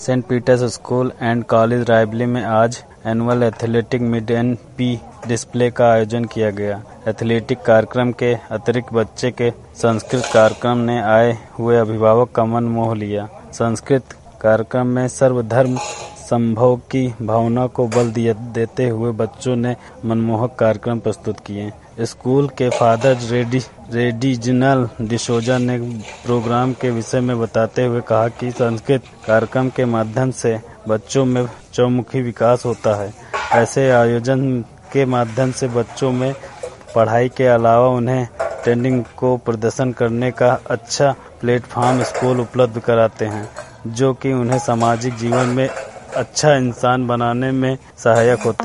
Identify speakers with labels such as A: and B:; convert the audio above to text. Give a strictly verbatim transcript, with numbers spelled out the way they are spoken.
A: Saint Peter's school and college Raebareli में आज annual athletic meet and P display का आयोजन किया गया। एथलेटिक कार्यक्रम के अतिरिक्त बच्चे के संस्कृत कार्यक्रम ने आए हुए अभिभावक का मन मोह लिया। संस्कृत कार्यक्रम में सर्वधर्म समभाव की भावना को बल देते हुए बच्चों ने मनमोहक कार्यक्रम प्रस्तुत किए। स्कूल के फादर रेडी रेडिजिनल डिसोजा ने प्रोग्राम के विषय में बताते हुए कहा कि संस्कृत कार्यक्रम के माध्यम से बच्चों में चौमुखी विकास होता है। ऐसे आयोजन के माध्यम से बच्चों में पढ़ाई के अलावा उन्हें ट्रेनिंग को प्रदर्शन करने का अच्छा प्लेटफॉर्म स्कूल उपलब्ध कराते हैं, जो कि उन्हें सामाजिक जीवन में अच्छा इंसान बनाने में सहायक होते हैं।